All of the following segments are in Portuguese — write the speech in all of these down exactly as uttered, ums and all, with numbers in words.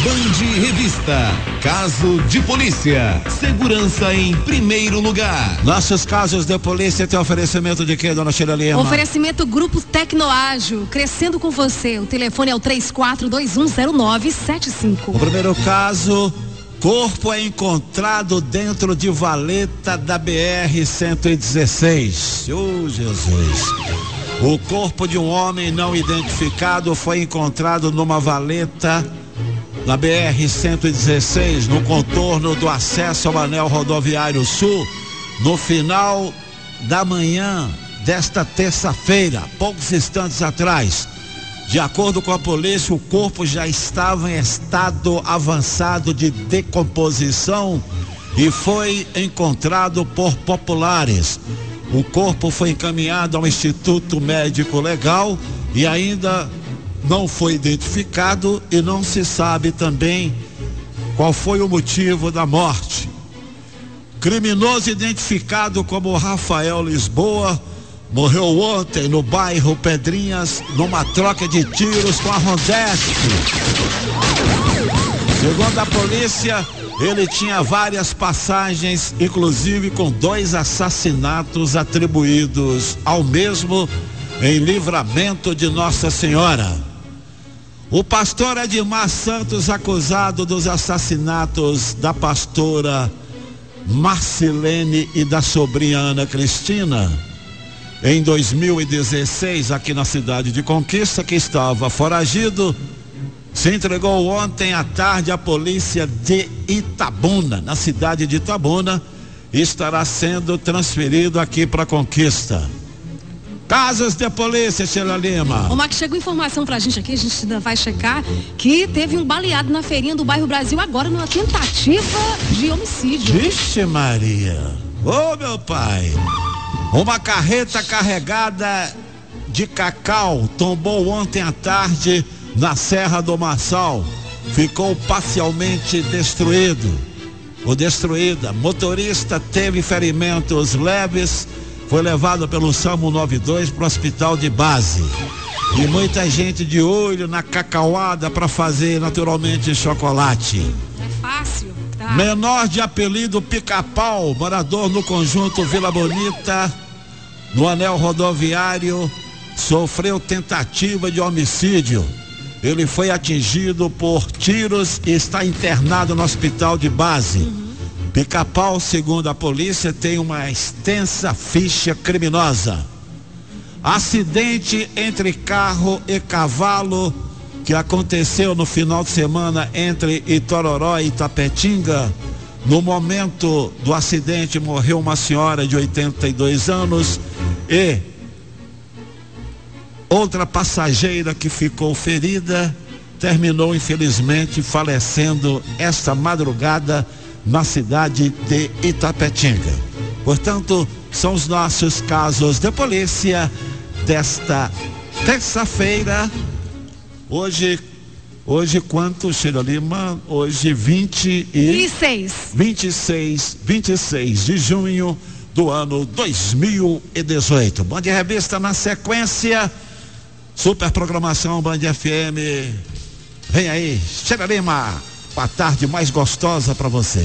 Band Revista, caso de polícia, segurança em primeiro lugar. Nossos casos de polícia tem oferecimento de quê, dona Sheila Lima? Oferecimento Grupo Tecnoágil, crescendo com você. O telefone é o três quatro dois um zero nove sete cinco. O primeiro caso, corpo é encontrado dentro de valeta da B R cento e dezesseis. Oh, Jesus. O corpo de um homem não identificado foi encontrado numa valeta na B R cento e dezesseis, no contorno do acesso ao anel rodoviário sul, no final da manhã desta terça-feira, poucos instantes atrás. De acordo com a polícia, o corpo já estava em estado avançado de decomposição e foi encontrado por populares. O corpo foi encaminhado ao Instituto Médico Legal e ainda não foi identificado e não se sabe também qual foi o motivo da morte. Criminoso identificado como Rafael Lisboa morreu ontem no bairro Pedrinhas numa troca de tiros com a Rondesp. Segundo a polícia, ele tinha várias passagens, inclusive com dois assassinatos atribuídos ao mesmo em Livramento de Nossa Senhora. O pastor Edmar Santos, acusado dos assassinatos da pastora Marcilene e da sobrinha Ana Cristina, em dois mil e dezesseis, aqui na cidade de Conquista, que estava foragido, se entregou ontem à tarde à polícia de Itabuna, na cidade de Itabuna, e estará sendo transferido aqui para Conquista. Casos de polícia, Sheila Lima. Ô, Max, chegou informação pra gente aqui, a gente ainda vai checar, que teve um baleado na feirinha do bairro Brasil agora numa tentativa de homicídio. Vixe Maria, ô meu pai. Uma carreta carregada de cacau tombou ontem à tarde na Serra do Marçal. Ficou parcialmente destruído. O destruída, motorista teve ferimentos leves, foi levado pelo SAMU noventa e dois para o hospital de base. E muita gente de olho na cacauada para fazer naturalmente chocolate. É fácil. Tá. Menor de apelido Pica-Pau, morador no conjunto Vila Bonita, no anel rodoviário, sofreu tentativa de homicídio. Ele foi atingido por tiros e está internado no hospital de base. Uhum. Pica-Pau, segundo a polícia, tem uma extensa ficha criminosa. Acidente entre carro e cavalo que aconteceu no final de semana entre Itororó e Itapetinga. No momento do acidente morreu uma senhora de oitenta e dois anos e outra passageira que ficou ferida terminou infelizmente falecendo esta madrugada na cidade de Itapetinga. Portanto, são os nossos casos de polícia desta terça-feira. Hoje, hoje quanto, Sheila Lima? Hoje vinte e seis. vinte e seis, vinte e seis de junho do ano dois mil e dezoito. Band Revista na sequência. Super programação Band F M. Vem aí, Sheila Lima. A tarde mais gostosa para você.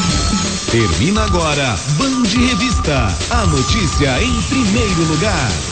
Termina agora Band Revista, a notícia em primeiro lugar.